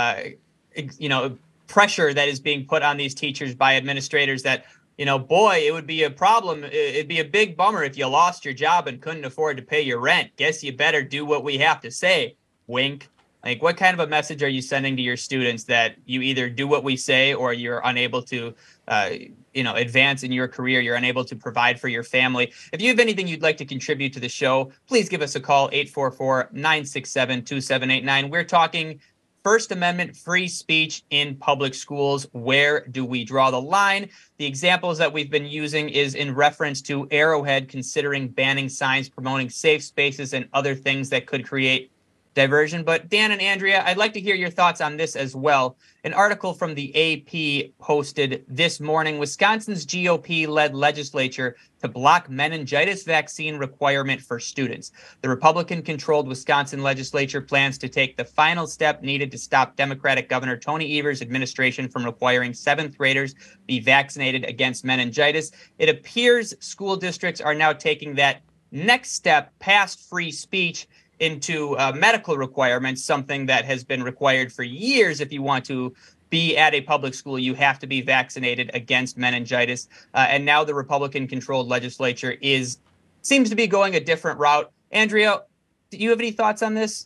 pressure that is being put on these teachers by administrators that, boy, it would be a problem. It'd be a big bummer if you lost your job and couldn't afford to pay your rent. Guess you better do what we have to say. Wink, Like, what kind of a message are you sending to your students that you either do what we say or you're unable to, advance in your career? You're unable to provide for your family. If you have anything you'd like to contribute to the show, please give us a call, 844-967-2789. We're talking First Amendment free speech in public schools. Where do we draw the line? The examples that we've been using is in reference to Arrowhead considering banning signs promoting safe spaces and other things that could create diversion. But Dan and Andrea, I'd like to hear your thoughts on this as well. An article from the AP posted this morning, Wisconsin's GOP-led legislature to block meningitis vaccine requirement for students. The Republican-controlled Wisconsin legislature plans to take the final step needed to stop Democratic Governor Tony Evers' administration from requiring seventh graders be vaccinated against meningitis. It appears school districts are now taking that next step past free speech into medical requirements, something that has been required for years. If you want to be at a public school, you have to be vaccinated against meningitis. And now the Republican-controlled legislature seems to be going a different route. Andrea, do you have any thoughts on this?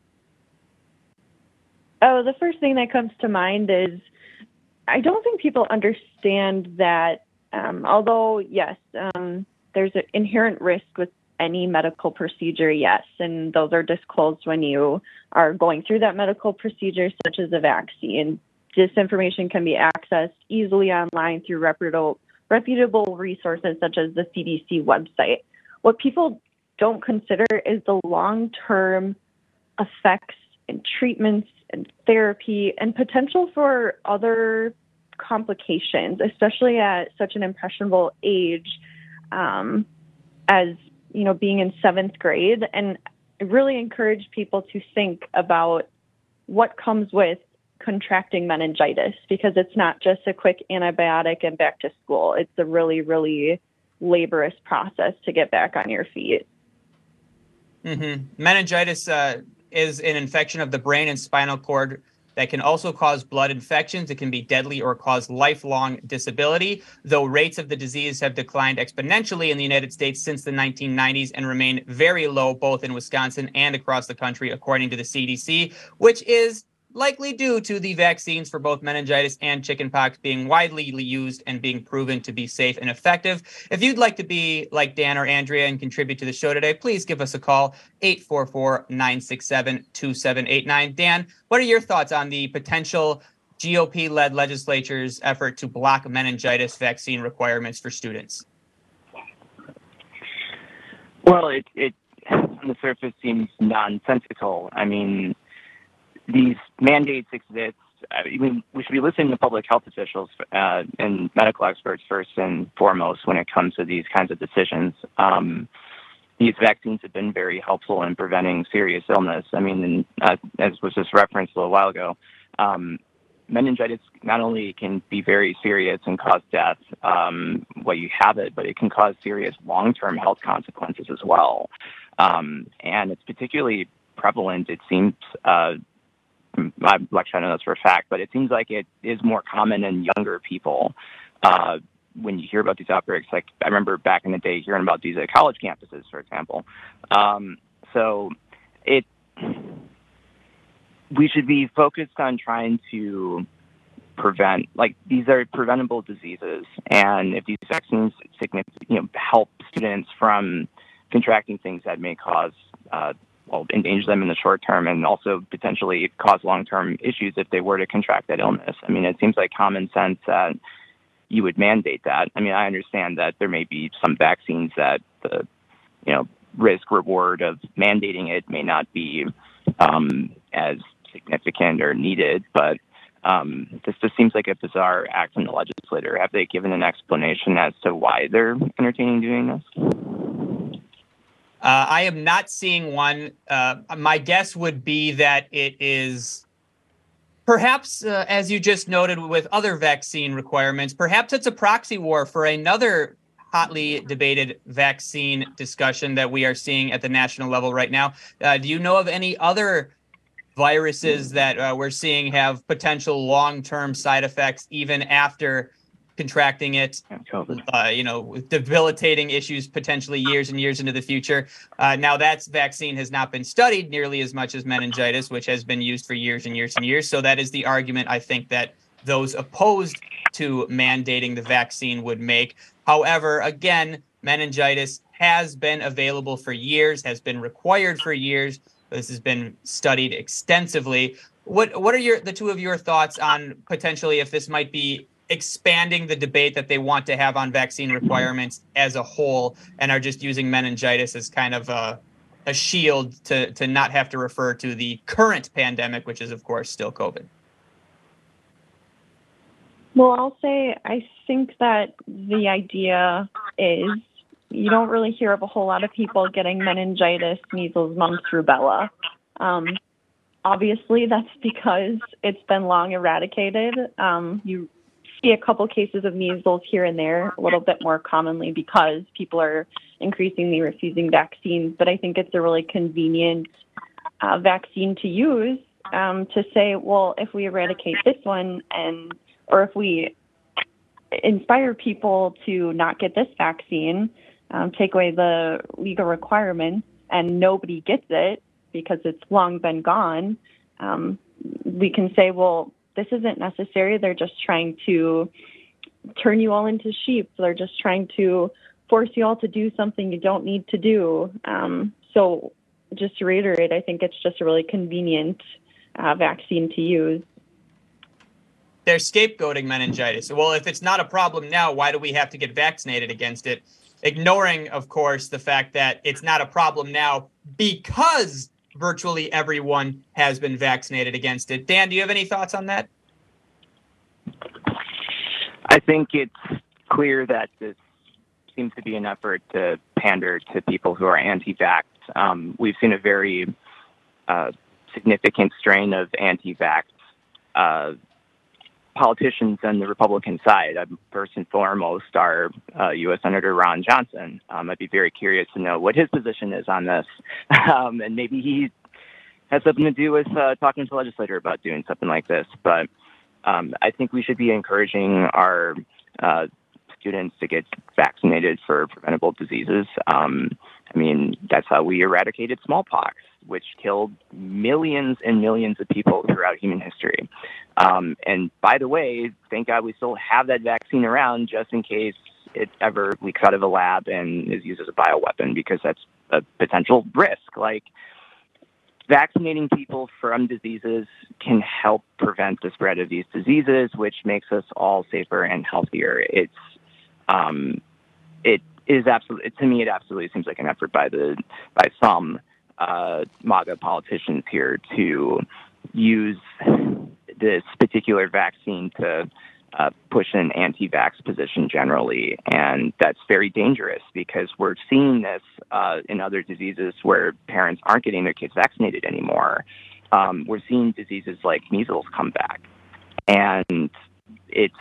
Oh, the first thing that comes to mind is I don't think people understand that although, yes, there's an inherent risk with any medical procedure, yes, and those are disclosed when you are going through that medical procedure, such as a vaccine. This information can be accessed easily online through reputable resources such as the CDC website. What people don't consider is the long-term effects and treatments and therapy and potential for other complications, especially at such an impressionable age as being in seventh grade. And I really encourage people to think about what comes with contracting meningitis, because it's not just a quick antibiotic and back to school. It's a really, really laborious process to get back on your feet. Mm-hmm. Meningitis is an infection of the brain and spinal cord that can also cause blood infections. It can be deadly or cause lifelong disability, though rates of the disease have declined exponentially in the United States since the 1990s and remain very low both in Wisconsin and across the country, according to the CDC, which is likely due to the vaccines for both meningitis and chickenpox being widely used and being proven to be safe and effective. If you'd like to be like Dan or Andrea and contribute to the show today, please give us a call, 844-967-2789. Dan, what are your thoughts on the potential GOP-led legislature's effort to block meningitis vaccine requirements for students? Well, it on the surface seems nonsensical. I mean, these mandates exist. We should be listening to public health officials and medical experts first and foremost when it comes to these kinds of decisions. These vaccines have been very helpful in preventing serious illness. I mean, as was just referenced a little while ago, meningitis not only can be very serious and cause death while you have it, but it can cause serious long-term health consequences as well. And it's particularly prevalent, it seems, I'm not sure I know that's for a fact, but it seems like it is more common in younger people. When you hear about these outbreaks, like I remember back in the day hearing about these at college campuses, for example. We should be focused on trying to prevent, like, these are preventable diseases, and if these vaccines help students from contracting things that may cause endanger them in the short term and also potentially cause long-term issues if they were to contract that illness. I mean, it seems like common sense that you would mandate that. I mean, I understand that there may be some vaccines that the, risk reward of mandating it may not be as significant or needed, but this just seems like a bizarre act from the legislature. Have they given an explanation as to why they're entertaining doing this? I am not seeing one. My guess would be that it is perhaps, as you just noted with other vaccine requirements, perhaps it's a proxy war for another hotly debated vaccine discussion that we are seeing at the national level right now. Do you know of any other viruses that we're seeing have potential long-term side effects even after contracting it, with debilitating issues potentially years and years into the future. Now that vaccine has not been studied nearly as much as meningitis, which has been used for years and years and years. So that is the argument I think that those opposed to mandating the vaccine would make. However, again, meningitis has been available for years, has been required for years. This has been studied extensively. What are the two of your thoughts on potentially if this might be expanding the debate that they want to have on vaccine requirements as a whole, and are just using meningitis as kind of a shield to not have to refer to the current pandemic, which is, of course, still COVID? Well, I'll say I think that the idea is you don't really hear of a whole lot of people getting meningitis, measles, mumps, rubella. Obviously, that's because it's been long eradicated. You see a couple cases of measles here and there, a little bit more commonly because people are increasingly refusing vaccines. But I think it's a really convenient vaccine to use to say, well, if we eradicate this one or if we inspire people to not get this vaccine, take away the legal requirements, and nobody gets it because it's long been gone, we can say, well, this isn't necessary. They're just trying to turn you all into sheep. They're just trying to force you all to do something you don't need to do. So just to reiterate, I think it's just a really convenient vaccine to use. They're scapegoating meningitis. Well, if it's not a problem now, why do we have to get vaccinated against it? Ignoring, of course, the fact that it's not a problem now because virtually everyone has been vaccinated against it. Dan, do you have any thoughts on that? I think it's clear that this seems to be an effort to pander to people who are anti-vax. We've seen a very significant strain of anti-vax politicians on the Republican side. First and foremost, our U.S. Senator Ron Johnson. I'd be very curious to know what his position is on this. And maybe he has something to do with talking to the legislator about doing something like this. But I think we should be encouraging our students to get vaccinated for preventable diseases. That's how we eradicated smallpox, which killed millions and millions of people throughout human history. And by the way, thank God we still have that vaccine around just in case it ever leaks out of a lab and is used as a bioweapon, because that's a potential risk. Like, vaccinating people from diseases can help prevent the spread of these diseases, which makes us all safer and healthier. It is absolutely, to me, it absolutely seems like an effort by some MAGA politicians here to use this particular vaccine to push an anti-vax position generally. And that's very dangerous because we're seeing this in other diseases where parents aren't getting their kids vaccinated anymore. We're seeing diseases like measles come back. And it's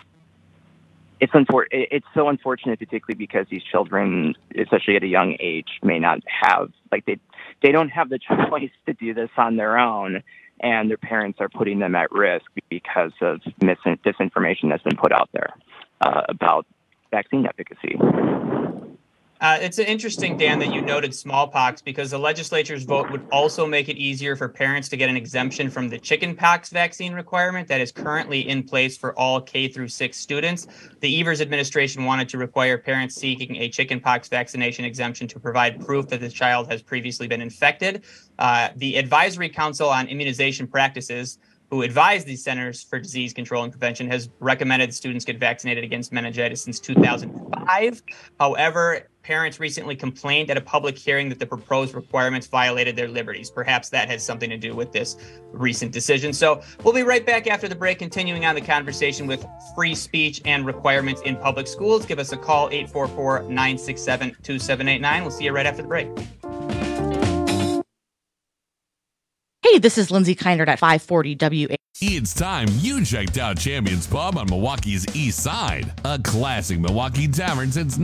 so unfortunate, particularly because these children, especially at a young age, may not have, they don't have the choice to do this on their own, and their parents are putting them at risk because of disinformation that's been put out there about vaccine efficacy. It's interesting, Dan, that you noted smallpox, because the legislature's vote would also make it easier for parents to get an exemption from the chickenpox vaccine requirement that is currently in place for all K through 6 students. The Evers administration wanted to require parents seeking a chickenpox vaccination exemption to provide proof that the child has previously been infected. The Advisory Council on Immunization Practices, who advised the Centers for Disease Control and Prevention, has recommended students get vaccinated against meningitis since 2005. However, parents recently complained at a public hearing that the proposed requirements violated their liberties. Perhaps that has something to do with this recent decision. So we'll be right back after the break, continuing on the conversation with free speech and requirements in public schools. Give us a call, 844-967-2789. We'll see you right after the break. Hey, this is Lindsay Kindred at 540 WA. It's time you checked out Champions Pub on Milwaukee's East Side, a classic Milwaukee tavern since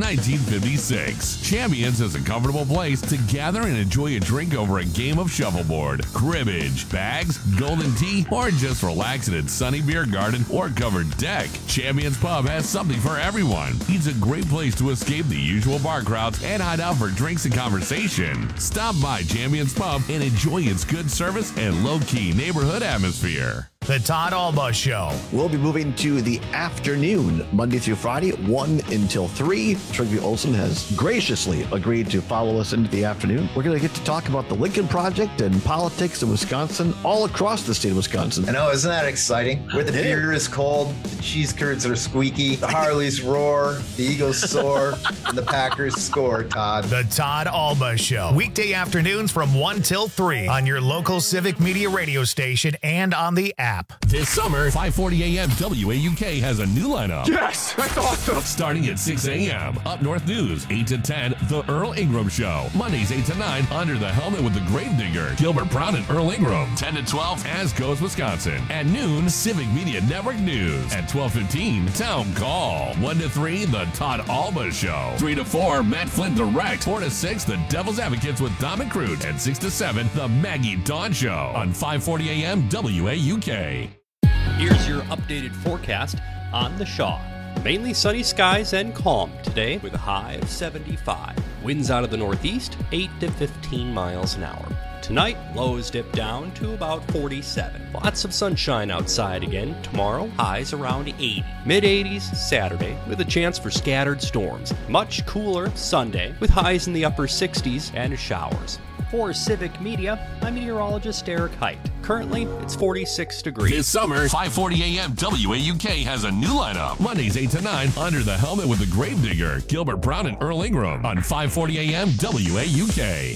1956. Champions is a comfortable place to gather and enjoy a drink over a game of shuffleboard, cribbage, bags, golden tea, or just relax in its sunny beer garden or covered deck. Champions Pub has something for everyone. It's a great place to escape the usual bar crowds and hide out for drinks and conversation. Stop by Champions Pub and enjoy its good service and low-key neighborhood atmosphere. The Todd Alba Show. We'll be moving to the afternoon, Monday through Friday, 1 until 3. Trygve Olsen has graciously agreed to follow us into the afternoon. We're going to get to talk about the Lincoln Project and politics in Wisconsin, all across the state of Wisconsin. I know, isn't that exciting? Where the beer is cold, the cheese curds are squeaky, the Harleys roar, the Eagles soar, and the Packers score, Todd. The Todd Alba Show. Weekday afternoons from 1 till 3 on your local Civic Media radio station and on the app. This summer, 540 AM WAUK has a new lineup. Yes, that's awesome. Starting at 6 a.m. Up North News, 8 to 10, The Earl Ingram Show. Mondays, 8 to 9, Under the Helmet with the Gravedigger, Gilbert Brown and Earl Ingram. 10 to 12, As Goes Wisconsin. At noon, Civic Media Network News. At 12:15, Town Call. 1 to 3, The Todd Alba Show. 3 to 4, Matt Flint Direct. 4 to 6, The Devil's Advocates with Dom and Crute. And 6 to 7, The Maggie Dawn Show on 540 AM WAUK. Here's your updated forecast on the Shaw. Mainly sunny skies and calm today with a high of 75. Winds out of the northeast, 8 to 15 miles an hour. Tonight, lows dip down to about 47. Lots of sunshine outside again tomorrow, highs around 80. Mid-80s Saturday with a chance for scattered storms. Much cooler Sunday with highs in the upper 60s and showers. For Civic Media, I'm meteorologist Eric Height. Currently, it's 46 degrees. This summer, 540 AM WAUK has a new lineup. Mondays, 8 to 9, Under the Helmet with the Gravedigger, Gilbert Brown and Earl Ingram on 540 AM WAUK.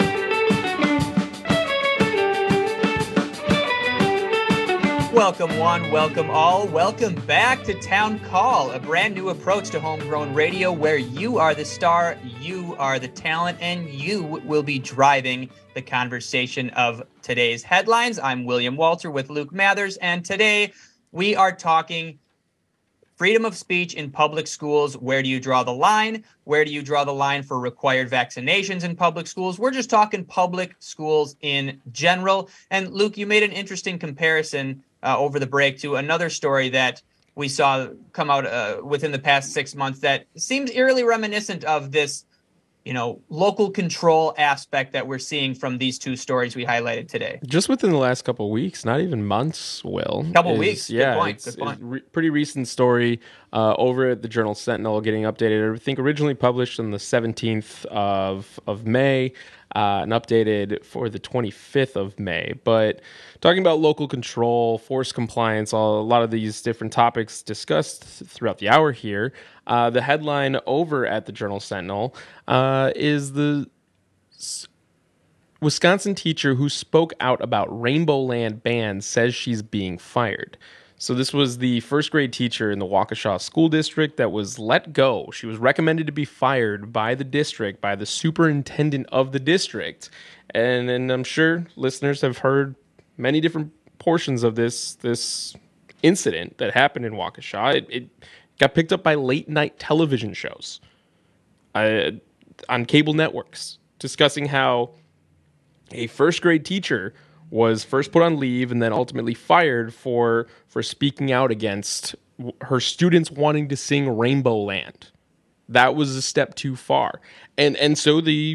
Welcome one, welcome all, welcome back to Town Call, a brand new approach to homegrown radio where you are the star, you are the talent, and you will be driving the conversation of today's headlines. I'm William Walter with Luke Mathers, and today we are talking freedom of speech in public schools. Where do you draw the line? Where do you draw the line for required vaccinations in public schools? We're just talking public schools in general. And Luke, you made an interesting comparison over the break to another story that we saw come out within the past 6 months that seems eerily reminiscent of this, local control aspect that we're seeing from these two stories we highlighted today. Just within the last couple of weeks, not even months, Will. Couple weeks. Yeah, Good point. Pretty recent story over at the Journal Sentinel getting updated. I think originally published on the 17th of May. And updated for the 25th of May. But talking about local control, forced compliance, a lot of these different topics discussed throughout the hour here. The headline over at the Journal Sentinel is the Wisconsin teacher who spoke out about Rainbow Land ban says she's being fired. So this was the first grade teacher in the Waukesha School District that was let go. She was recommended to be fired by the district, by the superintendent of the district. And I'm sure listeners have heard many different portions of this incident that happened in Waukesha. It got picked up by late night television shows on cable networks discussing how a first grade teacher was first put on leave and then ultimately fired for speaking out against her students wanting to sing Rainbow Land. That was a step too far. And so the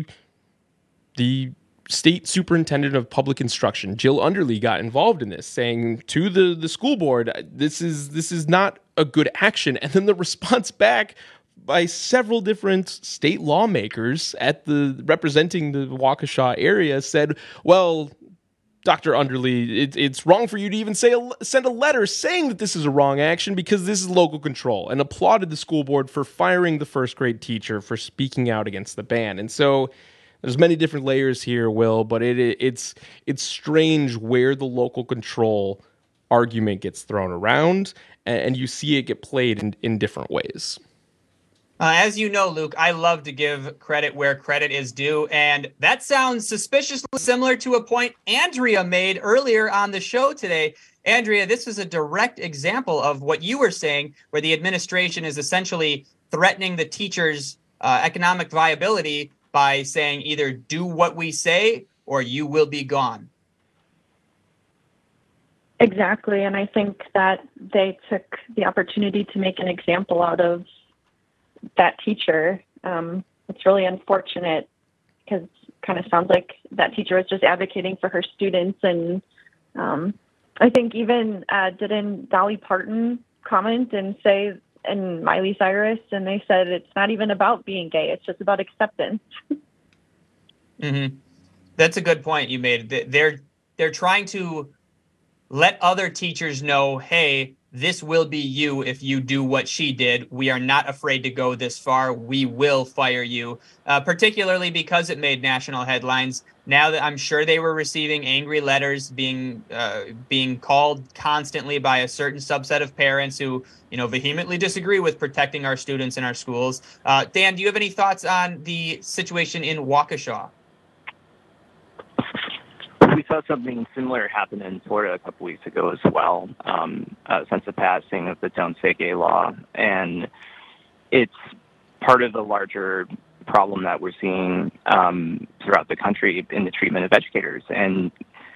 state superintendent of public instruction, Jill Underly, got involved in this, saying to the school board, this is not a good action. And then the response back by several different state lawmakers representing the Waukesha area said, well, Dr. Underly, it's wrong for you to even send a letter saying that this is a wrong action because this is local control, and applauded the school board for firing the first grade teacher for speaking out against the ban. And so there's many different layers here, Will, but it's strange where the local control argument gets thrown around, and you see it get played in different ways. As you know, Luke, I love to give credit where credit is due, and that sounds suspiciously similar to a point Andrea made earlier on the show today. Andrea, this is a direct example of what you were saying, where the administration is essentially threatening the teachers' economic viability by saying either do what we say or you will be gone. Exactly, and I think that they took the opportunity to make an example out of that teacher. It's really unfortunate because it kind of sounds like that teacher was just advocating for her students. And I think even didn't Dolly Parton comment and say, and Miley Cyrus, and they said it's not even about being gay, it's just about acceptance. Mm-hmm. That's a good point you made. They're trying to let other teachers know, hey, this will be you if you do what she did. We are not afraid to go this far. We will fire you, particularly because it made national headlines. Now that I'm sure they were receiving angry letters being called constantly by a certain subset of parents who, vehemently disagree with protecting our students in our schools. Dan, do you have any thoughts on the situation in Waukesha? We saw something similar happen in Florida a couple weeks ago as well, since the passing of the Don't Say Gay law. And it's part of the larger problem that we're seeing throughout the country in the treatment of educators. And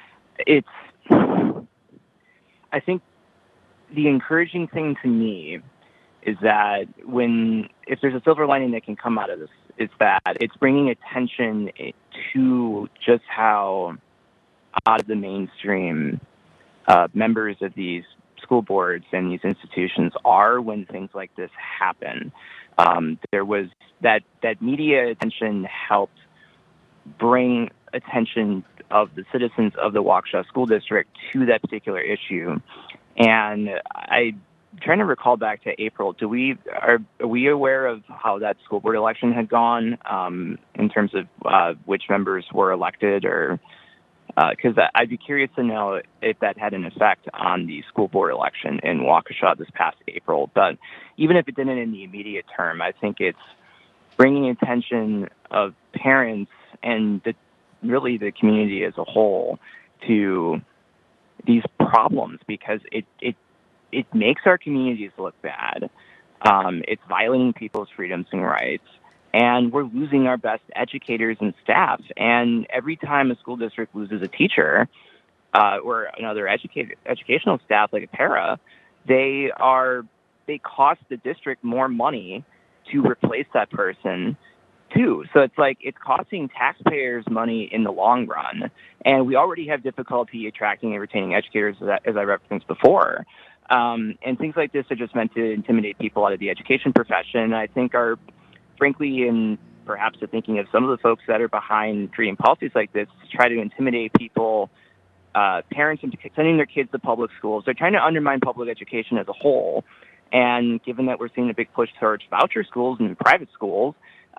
I think the encouraging thing to me is that if there's a silver lining that can come out of this, it's that it's bringing attention to just how out of the mainstream members of these school boards and these institutions are when things like this happen. There was that media attention helped bring attention of the citizens of the Waukesha School District to that particular issue. And I'm trying to recall back to April. Are we aware of how that school board election had gone in terms of which members were elected, or because I'd be curious to know if that had an effect on the school board election in Waukesha this past April. But even if it didn't in the immediate term, I think it's bringing attention of parents and really the community as a whole to these problems, because it makes our communities look bad. It's violating people's freedoms and rights. And we're losing our best educators and staff. And every time a school district loses a teacher or another educational staff, like a para, they cost the district more money to replace that person too. So it's costing taxpayers money in the long run. And we already have difficulty attracting and retaining educators, as I referenced before. And things like this are just meant to intimidate people out of the education profession. I think frankly, in perhaps the thinking of some of the folks that are behind creating policies like this, to try to intimidate people, parents into sending their kids to public schools. They're trying to undermine public education as a whole. And given that we're seeing a big push towards voucher schools and private schools,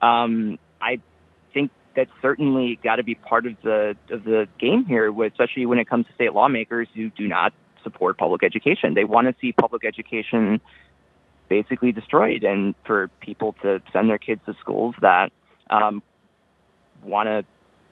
I think that's certainly got to be part of the game here, especially when it comes to state lawmakers who do not support public education. They want to see public education basically destroyed, and for people to send their kids to schools that want to,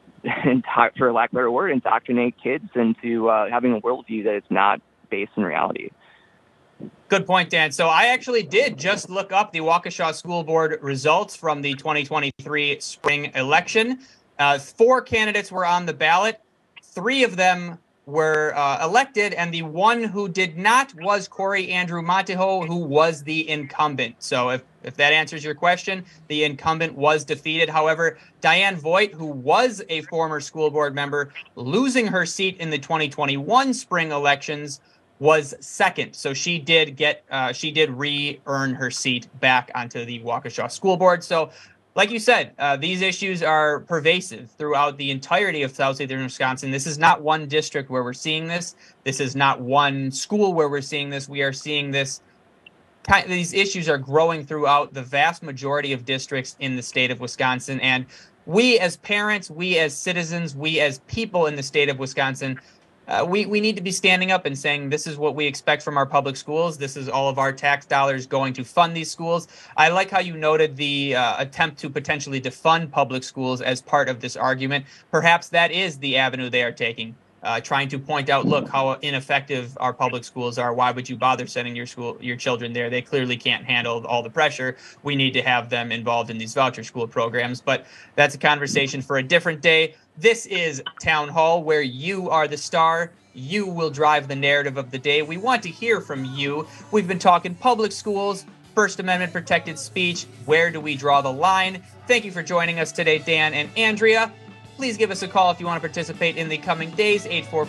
for lack of a better word, indoctrinate kids into having a worldview that is not based in reality. Good point, Dan. So I actually did just look up the Waukesha School Board results from the 2023 spring election. 4 candidates were on the ballot. 3 of them were elected, and the one who did not was Corey Andrew Montejo, who was the incumbent. So if that answers your question, the incumbent was defeated. However, Diane Voigt, who was a former school board member, losing her seat in the 2021 spring elections, was second. So she did re-earn her seat back onto the Waukesha School Board. So like you said, these issues are pervasive throughout the entirety of southeastern Wisconsin. This is not one district where we're seeing this. This is not one school where we're seeing this. We are seeing this. These issues are growing throughout the vast majority of districts in the state of Wisconsin. And we as parents, we as citizens, we as people in the state of Wisconsin we need to be standing up and saying this is what we expect from our public schools. This is all of our tax dollars going to fund these schools. I like how you noted the attempt to potentially defund public schools as part of this argument. Perhaps that is the avenue they are taking. Trying to point out, look, how ineffective our public schools are. Why would you bother sending your children there? They clearly can't handle all the pressure. We need to have them involved in these voucher school programs. But that's a conversation for a different day. This is Town Hall, where you are the star. You will drive the narrative of the day. We want to hear from you. We've been talking public schools, First Amendment protected speech. Where do we draw the line? Thank you for joining us today, Dan and Andrea. Please give us a call if you want to participate in the coming days,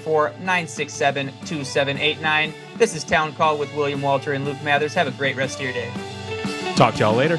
844-967-2789. This is Town Call with William Walter and Luke Mathers. Have a great rest of your day. Talk to y'all later.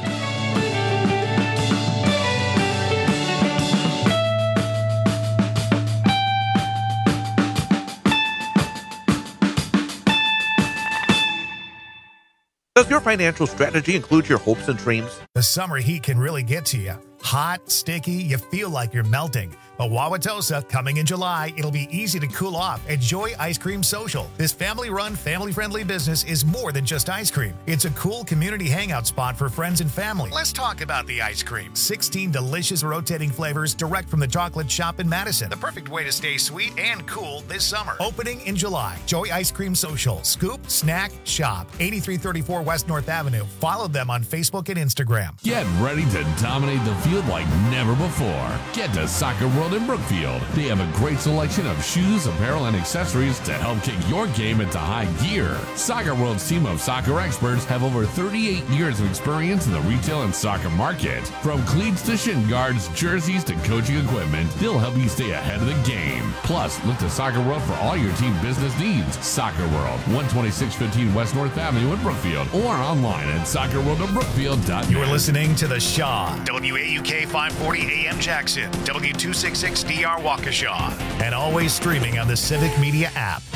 Does your financial strategy include your hopes and dreams? The summer heat can really get to you. Hot, sticky, you feel like you're melting. But Wauwatosa, coming in July, it'll be easy to cool off at Joy Ice Cream Social. This family-run, family-friendly business is more than just ice cream. It's a cool community hangout spot for friends and family. Let's talk about the ice cream. 16 delicious rotating flavors direct from the chocolate shop in Madison. The perfect way to stay sweet and cool this summer. Opening in July. Joy Ice Cream Social. Scoop, snack, shop. 8334 West North Avenue. Follow them on Facebook and Instagram. Get ready to dominate the field like never before. Get to Soccer World in Brookfield. They have a great selection of shoes, apparel, and accessories to help kick your game into high gear. Soccer World's team of soccer experts have over 38 years of experience in the retail and soccer market. From cleats to shin guards, jerseys to coaching equipment, they'll help you stay ahead of the game. Plus, look to Soccer World for all your team business needs. Soccer World, 12615 West North Avenue in Brookfield, or online at soccerworldofbrookfield.net. You're listening to The Shaw, WAUK 540 AM Jackson, W266DR Waukesha, and always streaming on the Civic Media app.